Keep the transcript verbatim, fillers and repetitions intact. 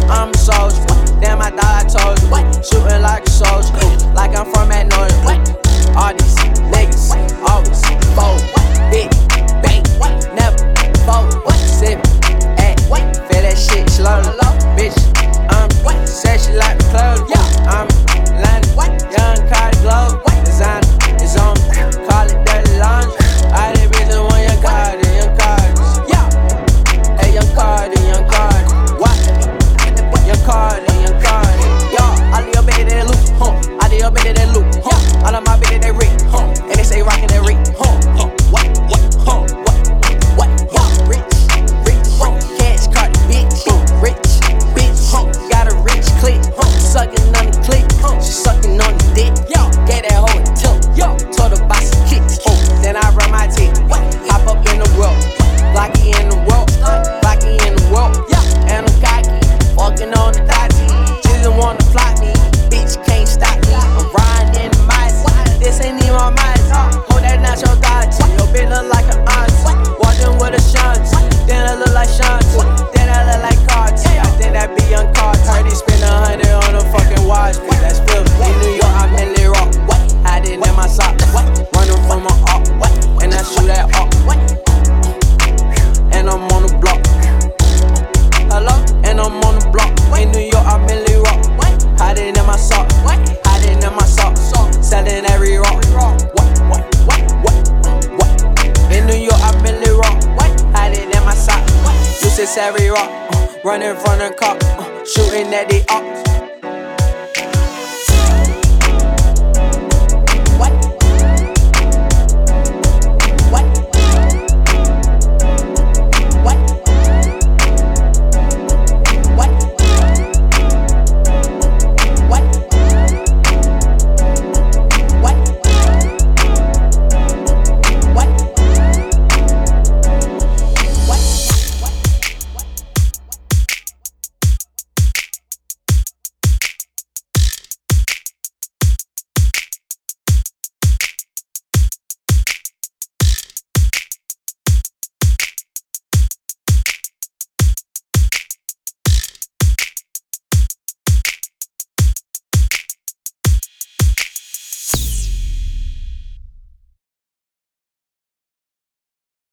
I'm a soldier. Damn, I thought I told you. Shooting like a soldier, like I'm from Magnolia. All these niggas always fold. Big bank, never fold. Sip, ayy, feel that shit slowly. Bitch, I'm said she like the clothes. I'm London, young Cardi Glow. Designer is on me, call it dirty laundry. I did bitches want young Cardi, young Cardi. Hey, young Cardi, young Cardi. What? Young Cardi, young Cardi. Yo, all of your bitches they loop, huh? All of your bitches they loop, huh? All of my bitches they rich, huh? And they say rockin' that rich, huh? Huh? What? What? Huh? What? What? Yo, rich, rich, huh? Cash Cardi, bitch, huh? Rich, bitch, huh? Got a rich click, huh? Sucking on the click, huh? She sucking on the dick, yo. Get that hoe a tilt, yo. Told her buy some kicks, huh? Then I run my teeth, hop up in the world, Blocky in the world, Blocky in the world, yeah. And I'm cocky, walking on the dotty. Just wanna plot me, bitch can't stop me. I'm riding in the mice, this ain't even my mice. Hold that not your thoughts, your bitch look like an aunt. Walking with a shunt, then I look like Shunt, then I look like cards. I think that be young cards. Heard he spend a hundred on a fucking watch, bitch. That's filthy. In New York, I'm in the rock, hiding in my socks, running from my up, and I shoot that up. And I'm on the block. Hello? And I'm on the block. In New York, I'm in the rock, hiding in my sock, hiding in my sock, selling every rock. What? What? What? What? What? In New York, I'm in the rock, hiding in my sock. Use this every rock, running from the cop, shooting at the ops.